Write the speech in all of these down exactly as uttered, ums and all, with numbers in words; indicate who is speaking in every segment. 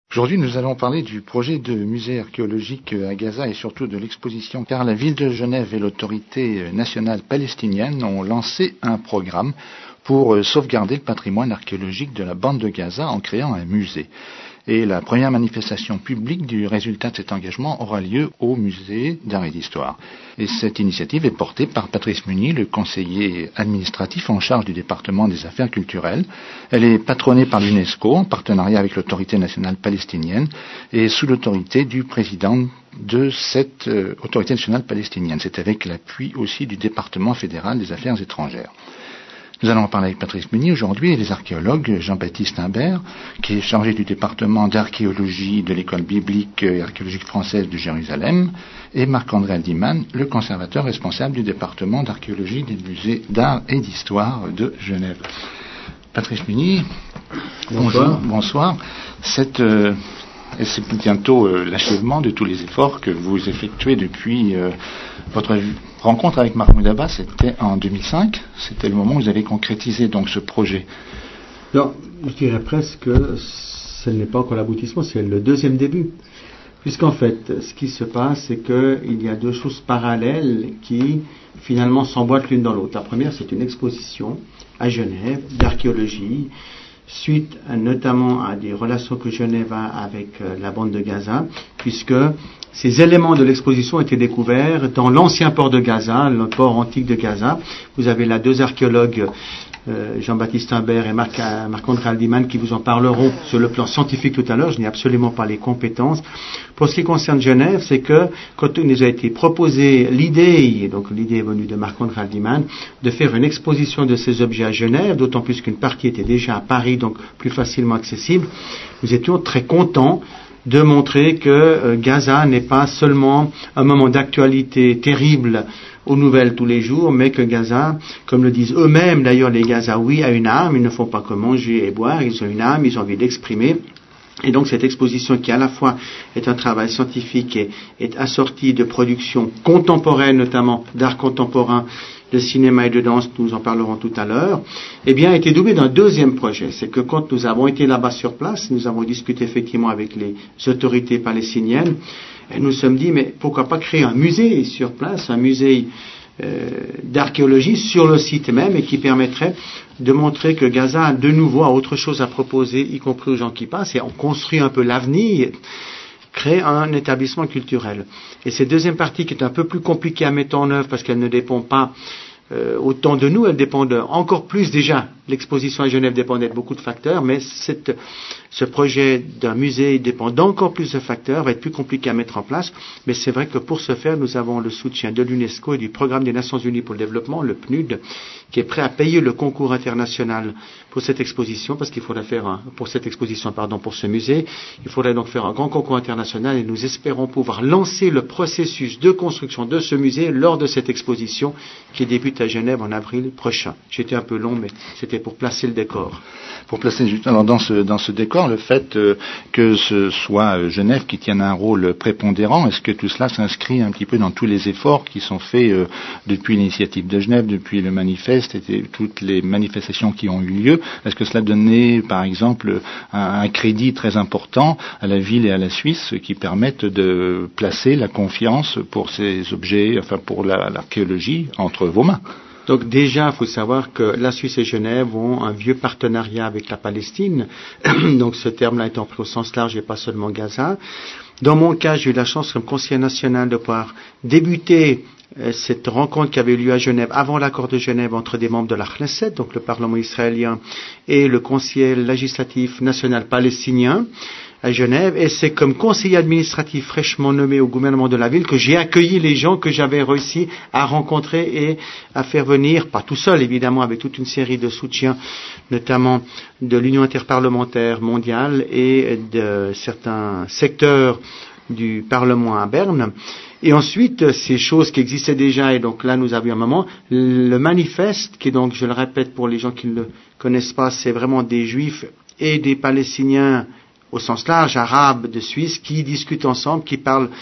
Speaker 1: Aujourd'hui, nous allons parler du projet de musée archéologique à Gaza et surtout de l'exposition, car la ville de Genève et l'autorité nationale palestinienne ont lancé un programme pour sauvegarder le patrimoine archéologique de la bande de Gaza en créant un musée. Et la première manifestation publique du résultat de cet engagement aura lieu au musée d'art et d'histoire. Et cette initiative est portée par Patrice Munier, le conseiller administratif en charge du département des affaires culturelles. Elle est patronnée par l'UNESCO en partenariat avec l'autorité nationale palestinienne et sous l'autorité du président de cette euh, autorité nationale palestinienne. C'est avec l'appui aussi du département fédéral des affaires étrangères. Nous allons en parler avec Patrice Munier aujourd'hui et les archéologues Jean-Baptiste Imbert, qui est chargé du département d'archéologie de l'école biblique et archéologique française de Jérusalem, et Marc-André Haldiman, le conservateur responsable du département d'archéologie des musées d'art et d'histoire de Genève. Patrice Munier, bonjour, bonsoir. Cette, euh, et c'est bientôt euh, l'achèvement de tous les efforts que vous effectuez depuis euh, votre rencontre avec Mahmoud Abbas. C'était en deux mille cinq. C'était le moment où vous avez concrétisé donc ce projet.
Speaker 2: Non, je dirais presque que ce n'est pas encore l'aboutissement, c'est le deuxième début. Puisqu'en fait, ce qui se passe, c'est qu'il y a deux choses parallèles qui finalement s'emboîtent l'une dans l'autre. La première, c'est une exposition à Genève d'archéologie, suite à, notamment à des relations que Genève a avec euh, la bande de Gaza, puisque ces éléments de l'exposition ont été découverts dans l'ancien port de Gaza, le port antique de Gaza. Vous avez là deux archéologues, euh, Jean-Baptiste Imbert et Marc, Marc-André Haldiman, qui vous en parleront sur le plan scientifique tout à l'heure. Je n'ai absolument pas les compétences. Pour ce qui concerne Genève, c'est que quand il nous a été proposé l'idée, et donc l'idée est venue de Marc-André Haldiman, de faire une exposition de ces objets à Genève, d'autant plus qu'une partie était déjà à Paris, donc plus facilement accessible, nous étions très contents de montrer que euh, Gaza n'est pas seulement un moment d'actualité terrible aux nouvelles tous les jours, mais que Gaza, comme le disent eux-mêmes d'ailleurs les Gazaouis, a une âme, ils ne font pas que manger et boire, ils ont une âme, ils ont envie d'exprimer. Et donc cette exposition qui à la fois est un travail scientifique et est assortie de productions contemporaines, notamment d'art contemporain, de cinéma et de danse, nous en parlerons tout à l'heure, eh bien, a été doublé d'un deuxième projet. C'est que quand nous avons été là-bas sur place, nous avons discuté effectivement avec les autorités palestiniennes, et nous nous sommes dit, mais pourquoi pas créer un musée sur place, un musée euh, d'archéologie sur le site même, et qui permettrait de montrer que Gaza a de nouveau a autre chose à proposer, y compris aux gens qui passent, et on construit un peu l'avenir, créer un établissement culturel. Et cette deuxième partie qui est un peu plus compliquée à mettre en œuvre parce qu'elle ne dépend pas euh, autant de nous, elle dépend de, encore plus déjà, l'exposition à Genève dépendait de beaucoup de facteurs, mais cette, ce projet d'un musée dépend d'encore plus de facteurs, va être plus compliqué à mettre en place, mais c'est vrai que pour ce faire, nous avons le soutien de l'UNESCO et du Programme des Nations Unies pour le développement, le P N U D, qui est prêt à payer le concours international pour cette exposition, parce qu'il faudrait faire un, pour cette exposition, pardon, pour ce musée, il faudrait donc faire un grand concours international et nous espérons pouvoir lancer le processus de construction de ce musée lors de cette exposition qui débute à Genève en avril prochain. J'étais un peu long, mais c'était pour placer le décor.
Speaker 1: Pour placer alors dans ce dans ce décor, le fait euh, que ce soit euh, Genève qui tienne un rôle prépondérant, est-ce que tout cela s'inscrit un petit peu dans tous les efforts qui sont faits euh, depuis l'initiative de Genève, depuis le manifeste et toutes les manifestations qui ont eu lieu? Est-ce que cela donnait, par exemple, un, un crédit très important à la ville et à la Suisse qui permettent de placer la confiance pour ces objets, enfin pour la, l'archéologie entre vos mains?
Speaker 2: Donc déjà, il faut savoir que la Suisse et Genève ont un vieux partenariat avec la Palestine. Donc ce terme-là étant pris au sens large et pas seulement Gaza. Dans mon cas, j'ai eu la chance comme conseiller national de pouvoir débuter euh, cette rencontre qui avait eu lieu à Genève avant l'accord de Genève entre des membres de la Knesset, donc le Parlement israélien, et le conseiller législatif national palestinien à Genève, et c'est comme conseiller administratif fraîchement nommé au gouvernement de la ville que j'ai accueilli les gens que j'avais réussi à rencontrer et à faire venir, pas tout seul évidemment, avec toute une série de soutiens, notamment de l'Union interparlementaire mondiale et de certains secteurs du Parlement à Berne. Et ensuite, ces choses qui existaient déjà, et donc là nous avions un moment, le manifeste, qui est donc, je le répète pour les gens qui ne le connaissent pas, c'est vraiment des Juifs et des Palestiniens au sens large, arabes de Suisse, qui discutent ensemble, qui parlent,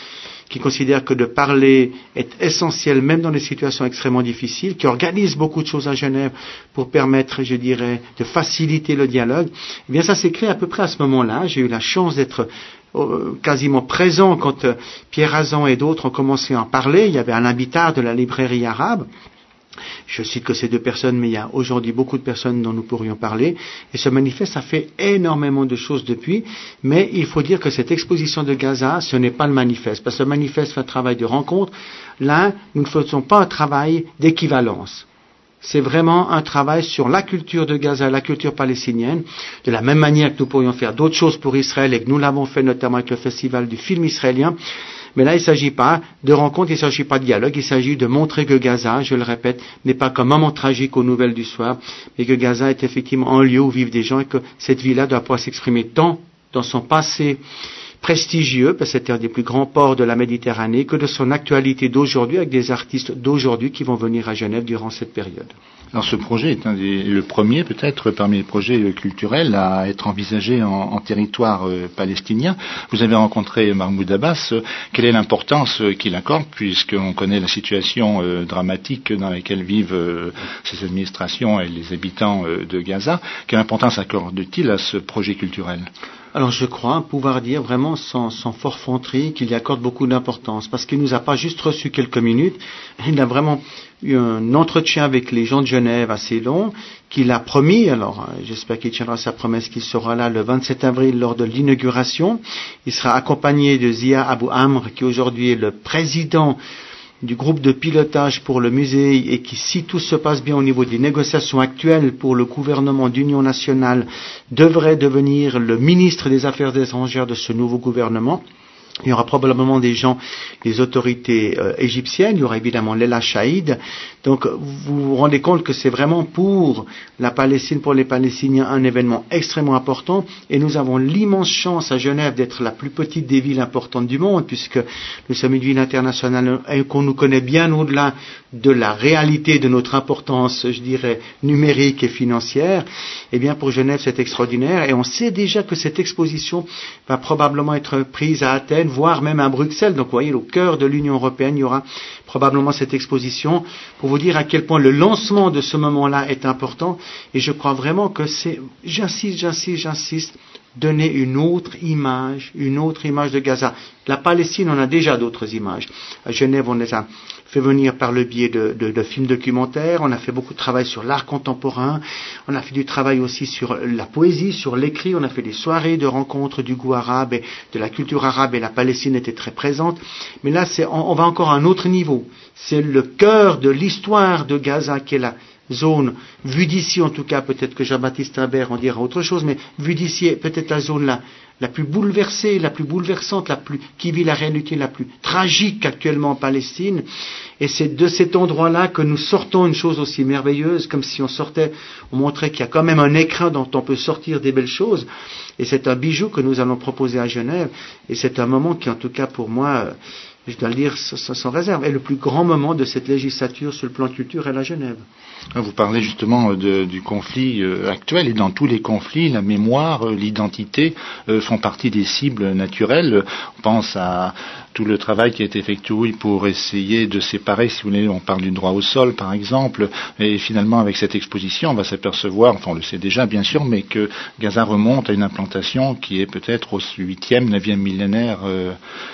Speaker 2: qui considère que de parler est essentiel même dans des situations extrêmement difficiles, qui organise beaucoup de choses à Genève pour permettre, je dirais, de faciliter le dialogue. Eh bien, ça s'est créé à peu près à ce moment-là. J'ai eu la chance d'être euh, quasiment présent quand euh, Pierre Azan et d'autres ont commencé à en parler. Il y avait Alain Bittard de la librairie arabe. Je cite que ces deux personnes, mais il y a aujourd'hui beaucoup de personnes dont nous pourrions parler. Et ce manifeste a fait énormément de choses depuis. Mais il faut dire que cette exposition de Gaza, ce n'est pas le manifeste. Parce que le manifeste fait un travail de rencontre. Là, nous ne faisons pas un travail d'équivalence. C'est vraiment un travail sur la culture de Gaza, la culture palestinienne, de la même manière que nous pourrions faire d'autres choses pour Israël et que nous l'avons fait notamment avec le festival du film israélien. Mais là, il ne s'agit pas de rencontre, il ne s'agit pas de dialogue, il s'agit de montrer que Gaza, je le répète, n'est pas qu'un moment tragique aux nouvelles du soir, mais que Gaza est effectivement un lieu où vivent des gens et que cette ville-là doit pouvoir s'exprimer tant dans son passé prestigieux, parce que c'était un des plus grands ports de la Méditerranée, que de son actualité d'aujourd'hui, avec des artistes d'aujourd'hui qui vont venir à Genève durant cette période.
Speaker 1: Alors ce projet est un des, le premier peut-être parmi les projets culturels à être envisagé en, en territoire euh, palestinien. Vous avez rencontré Mahmoud Abbas. Quelle est l'importance qu'il accorde, puisqu'on connaît la situation euh, dramatique dans laquelle vivent euh, ces administrations et les habitants euh, de Gaza? Quelle importance accorde-t-il à ce projet culturel?
Speaker 2: Alors je crois pouvoir dire vraiment sans, sans forfanterie qu'il y accorde beaucoup d'importance, parce qu'il ne nous a pas juste reçu quelques minutes, il a vraiment eu un entretien avec les gens de Genève assez long, qu'il a promis, alors j'espère qu'il tiendra sa promesse, qu'il sera là le vingt-sept avril lors de l'inauguration. Il sera accompagné de Zia Abou Amr, qui aujourd'hui est le président du groupe de pilotage pour le musée et qui, si tout se passe bien au niveau des négociations actuelles pour le gouvernement d'union nationale, devrait devenir le ministre des Affaires étrangères de ce nouveau gouvernement. Il y aura probablement des gens, des autorités euh, égyptiennes, il y aura évidemment Leila Chaïd. Donc vous vous rendez compte que c'est vraiment pour la Palestine, pour les Palestiniens, un événement extrêmement important. Et nous avons l'immense chance à Genève d'être la plus petite des villes importantes du monde, puisque nous sommes une ville internationale et qu'on nous connaît bien au-delà de la réalité de notre importance, je dirais, numérique et financière. Eh bien pour Genève c'est extraordinaire. Et on sait déjà que cette exposition va probablement être prise à Athènes, voire même à Bruxelles. Donc vous voyez, au cœur de l'Union européenne, il y aura probablement cette exposition, pour vous dire à quel point le lancement de ce moment-là est important. Et je crois vraiment que c'est, j'insiste, j'insiste, j'insiste, donner une autre image, une autre image de Gaza. La Palestine, on a déjà d'autres images. À Genève, on les a fait venir par le biais de, de, de films documentaires, on a fait beaucoup de travail sur l'art contemporain, on a fait du travail aussi sur la poésie, sur l'écrit, on a fait des soirées de rencontres du goût arabe et de la culture arabe, et la Palestine était très présente. Mais là, c'est, on, on va encore à un autre niveau. C'est le cœur de l'histoire de Gaza qui est la zone, vue d'ici en tout cas, peut-être que Jean-Baptiste Imbert en dira autre chose, mais vue d'ici, peut-être la zone là, la plus bouleversée, la plus bouleversante, la plus, qui vit la réalité la plus tragique actuellement en Palestine. Et c'est de cet endroit-là que nous sortons une chose aussi merveilleuse, comme si on sortait, on montrait qu'il y a quand même un écrin dont on peut sortir des belles choses. Et c'est un bijou que nous allons proposer à Genève. Et c'est un moment qui, en tout cas pour moi, je dois le dire sans réserve, est le plus grand moment de cette législature sur le plan culturel à Genève.
Speaker 1: Vous parlez justement de, du conflit euh, actuel, et dans tous les conflits, la mémoire, euh, l'identité euh, font partie des cibles naturelles. On pense à tout le travail qui a été effectué pour essayer de séparer, si vous voulez, on parle du droit au sol par exemple, et finalement avec cette exposition on va s'apercevoir, enfin on le sait déjà bien sûr, mais que Gaza remonte à une implantation qui est peut-être au huitième, neuvième millénaire. Euh,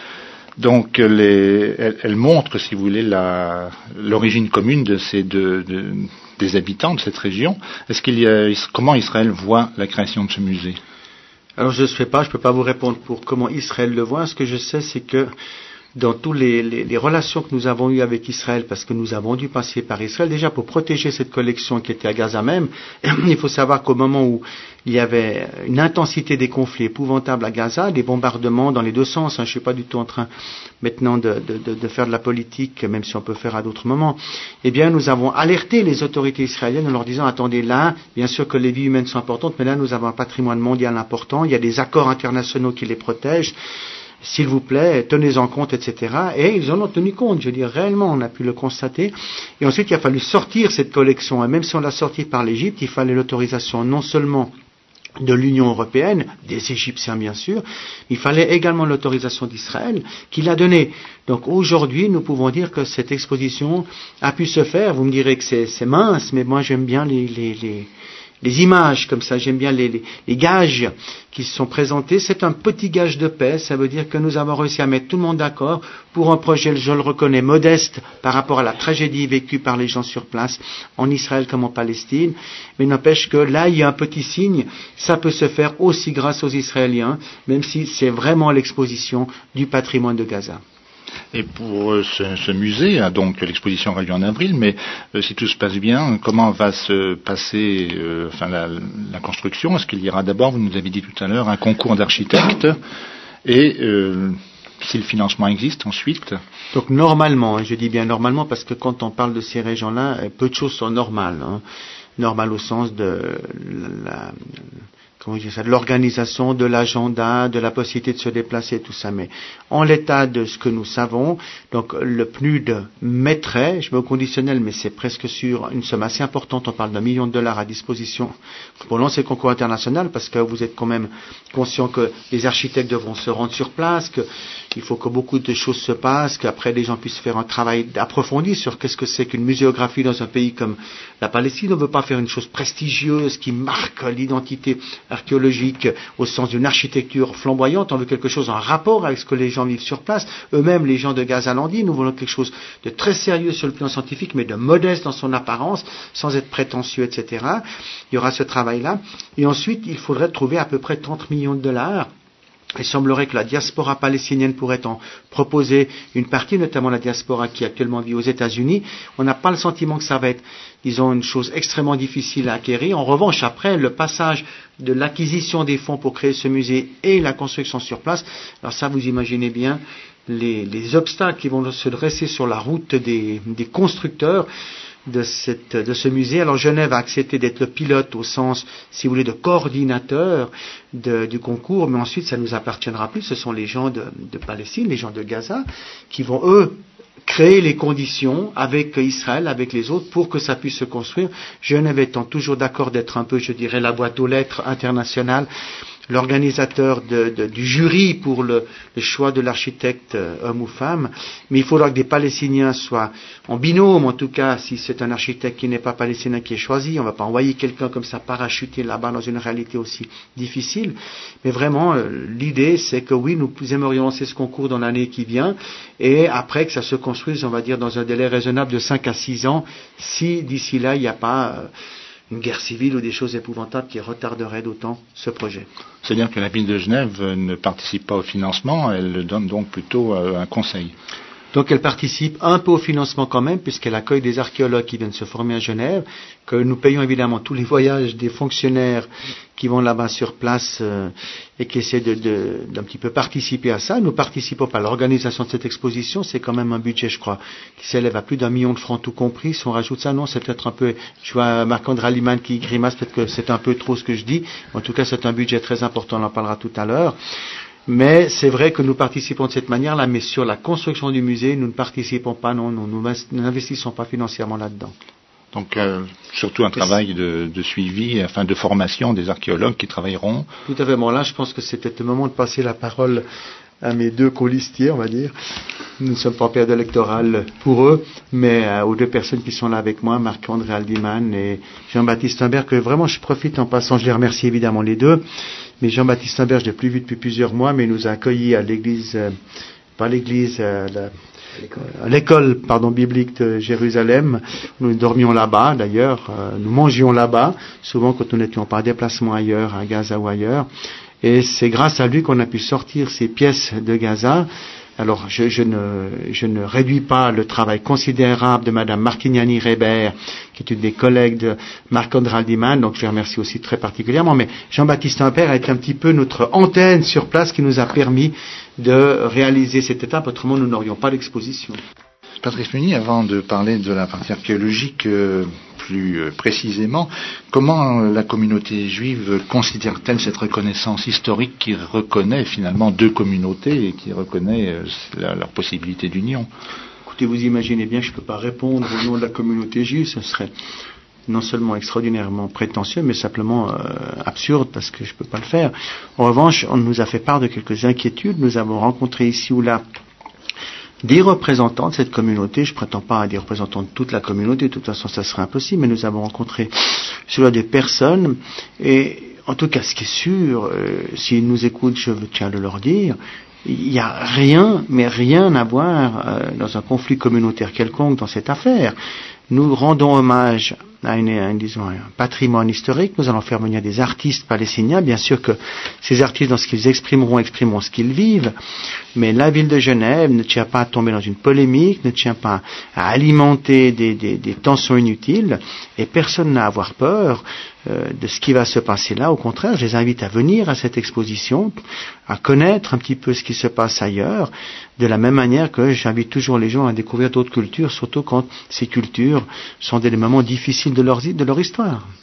Speaker 1: Donc, les, elle, elle montre, si vous voulez, la, l'origine commune de ces deux, de, des habitants de cette région. Est-ce qu'il y a, comment Israël voit la création de ce musée?
Speaker 2: Alors, je ne sais pas, je ne peux pas vous répondre pour comment Israël le voit. Ce que je sais, c'est que dans toutes les, les, les relations que nous avons eues avec Israël, parce que nous avons dû passer par Israël, déjà pour protéger cette collection qui était à Gaza même, il faut savoir qu'au moment où il y avait une intensité des conflits épouvantables à Gaza, des bombardements dans les deux sens, hein, je ne suis pas du tout en train maintenant de, de, de, de faire de la politique, même si on peut faire à d'autres moments, eh bien nous avons alerté les autorités israéliennes en leur disant, attendez là, bien sûr que les vies humaines sont importantes, mais là nous avons un patrimoine mondial important, il y a des accords internationaux qui les protègent, s'il vous plaît, tenez-en compte, et cetera. Et ils en ont tenu compte, je veux dire, réellement, on a pu le constater. Et ensuite, il a fallu sortir cette collection. Et même si on l'a sortie par l'Égypte, il fallait l'autorisation non seulement de l'Union européenne, des Égyptiens bien sûr, il fallait également l'autorisation d'Israël qui l'a donnée. Donc aujourd'hui, nous pouvons dire que cette exposition a pu se faire. Vous me direz que c'est, c'est mince, mais moi j'aime bien les, les, les, les images comme ça, j'aime bien les, les, les gages qui se sont présentés. C'est un petit gage de paix, ça veut dire que nous avons réussi à mettre tout le monde d'accord pour un projet, je le reconnais, modeste par rapport à la tragédie vécue par les gens sur place, en Israël comme en Palestine, mais n'empêche que là, il y a un petit signe, ça peut se faire aussi grâce aux Israéliens, même si c'est vraiment l'exposition du patrimoine de Gaza.
Speaker 1: Et pour euh, ce, ce musée, hein, donc l'exposition aura lieu en avril, mais euh, si tout se passe bien, comment va se passer euh, enfin, la, la construction? Est-ce qu'il y aura d'abord, vous nous avez dit tout à l'heure, un concours d'architectes et euh, si le financement existe ensuite?
Speaker 2: Donc normalement, je dis bien normalement parce que quand on parle de ces régions-là, peu de choses sont normales. Hein. Normales au sens de la, comment dire ça, de l'organisation, de l'agenda, de la possibilité de se déplacer, tout ça. Mais en l'état de ce que nous savons, donc le P N U D mettrait, je mets au conditionnel, mais c'est presque sûr, une somme assez importante, on parle d'un million de dollars à disposition pour lancer le concours international, parce que vous êtes quand même conscient que les architectes devront se rendre sur place, qu'il faut que beaucoup de choses se passent, qu'après les gens puissent faire un travail approfondi sur qu'est-ce que c'est qu'une muséographie dans un pays comme la Palestine. On ne veut pas faire une chose prestigieuse qui marque l'identité archéologique au sens d'une architecture flamboyante. On veut quelque chose en rapport avec ce que les gens vivent sur place. Eux-mêmes, les gens de Gaza l'ont dit, nous voulons quelque chose de très sérieux sur le plan scientifique, mais de modeste dans son apparence, sans être prétentieux, et cetera. Il y aura ce travail-là. Et ensuite, il faudrait trouver à peu près trente millions de dollars. Il semblerait que la diaspora palestinienne pourrait en proposer une partie, notamment la diaspora qui actuellement vit aux États-Unis. On n'a pas le sentiment que ça va être, disons, une chose extrêmement difficile à acquérir. En revanche, après, le passage de l'acquisition des fonds pour créer ce musée et la construction sur place, alors ça, vous imaginez bien les, les obstacles qui vont se dresser sur la route des, des constructeurs de, cette, de ce musée. Alors Genève a accepté d'être le pilote au sens, si vous voulez, de coordinateur de, du concours, mais ensuite ça ne nous appartiendra plus. Ce sont les gens de, de Palestine, les gens de Gaza, qui vont eux créer les conditions avec Israël, avec les autres, pour que ça puisse se construire. Genève étant toujours d'accord d'être un peu, je dirais, la boîte aux lettres internationale, l'organisateur de, de, du jury pour le, le choix de l'architecte, euh, homme ou femme, mais il faudra que des Palestiniens soient en binôme, en tout cas, si c'est un architecte qui n'est pas palestinien qui est choisi. On ne va pas envoyer quelqu'un comme ça parachuter là-bas dans une réalité aussi difficile, mais vraiment, euh, l'idée c'est que oui, nous aimerions lancer ce concours dans l'année qui vient, et après que ça se construise, on va dire, dans un délai raisonnable de cinq à six ans, si d'ici là, il n'y a pas euh, une guerre civile ou des choses épouvantables qui retarderaient d'autant ce projet.
Speaker 1: C'est-à-dire que la ville de Genève ne participe pas au financement, elle donne donc plutôt un conseil.
Speaker 2: Donc elle participe un peu au financement quand même, puisqu'elle accueille des archéologues qui viennent se former à Genève, que nous payons évidemment tous les voyages des fonctionnaires qui vont là-bas sur place euh, et qui essaient de, de, d'un petit peu participer à ça. Nous participons pas à l'organisation de cette exposition, c'est quand même un budget, je crois, qui s'élève à plus d'un million de francs tout compris. Si on rajoute ça, non, c'est peut-être un peu, je vois Marc-André Aliman qui grimace, peut-être que c'est un peu trop ce que je dis. En tout cas, c'est un budget très important, on en parlera tout à l'heure. Mais c'est vrai que nous participons de cette manière-là, mais sur la construction du musée, nous ne participons pas, non, nous, nous n'investissons pas financièrement là-dedans.
Speaker 1: Donc euh, surtout un travail de, de suivi, enfin de formation des archéologues qui travailleront.
Speaker 2: Tout à fait. Bon, là, je pense que c'est peut-être le moment de passer la parole à mes deux colistiers, on va dire. Nous ne sommes pas en période électorale pour eux, mais euh, aux deux personnes qui sont là avec moi, Marc-André Haldiman et Jean-Baptiste Humbert, que vraiment je profite en passant, je les remercie évidemment les deux. Mais Jean-Baptiste Humbert, je l'ai plus vu depuis plusieurs mois, mais il nous a accueillis à l'église, euh, pas l'église, euh, la, à l'école pardon, biblique de Jérusalem. Nous dormions là-bas, d'ailleurs, euh, nous mangions là-bas, souvent quand nous n'étions pas en déplacement ailleurs, à Gaza ou ailleurs. Et c'est grâce à lui qu'on a pu sortir ces pièces de Gaza. Alors, je, je, ne, je ne réduis pas le travail considérable de Madame Marchignani-Reber, qui est une des collègues de Marc-André Haldiman, donc je les remercie aussi très particulièrement. Mais Jean-Baptiste Humbert a été un petit peu notre antenne sur place qui nous a permis de réaliser cette étape, autrement nous n'aurions pas l'exposition.
Speaker 1: Patrice Munier, avant de parler de la partie archéologique euh, plus euh, précisément, comment euh, la communauté juive considère-t-elle cette reconnaissance historique qui reconnaît finalement deux communautés et qui reconnaît euh, la, leur possibilité d'union?
Speaker 2: Écoutez, vous imaginez bien que je ne peux pas répondre au nom de la communauté juive, ce serait non seulement extraordinairement prétentieux, mais simplement euh, absurde, parce que je ne peux pas le faire. En revanche, on nous a fait part de quelques inquiétudes. Nous avons rencontré ici ou là des représentants de cette communauté. Je ne prétends pas à des représentants de toute la communauté, de toute façon ça serait impossible, mais nous avons rencontré cela des personnes, et en tout cas ce qui est sûr, euh, s'ils nous écoutent, je tiens à le leur dire, il n'y a rien, mais rien à voir euh, dans un conflit communautaire quelconque dans cette affaire. Nous rendons hommage à, une, à une, disons, un patrimoine historique. Nous allons faire venir des artistes palestiniens. Bien sûr que ces artistes, dans ce qu'ils exprimeront, exprimeront ce qu'ils vivent. Mais la ville de Genève ne tient pas à tomber dans une polémique, ne tient pas à alimenter des, des, des tensions inutiles. Et personne n'a à avoir peur euh, de ce qui va se passer là. Au contraire, je les invite à venir à cette exposition, à connaître un petit peu ce qui se passe ailleurs, de la même manière que j'invite toujours les gens à découvrir d'autres cultures, surtout quand ces cultures sont des moments difficiles de leur, de leur histoire.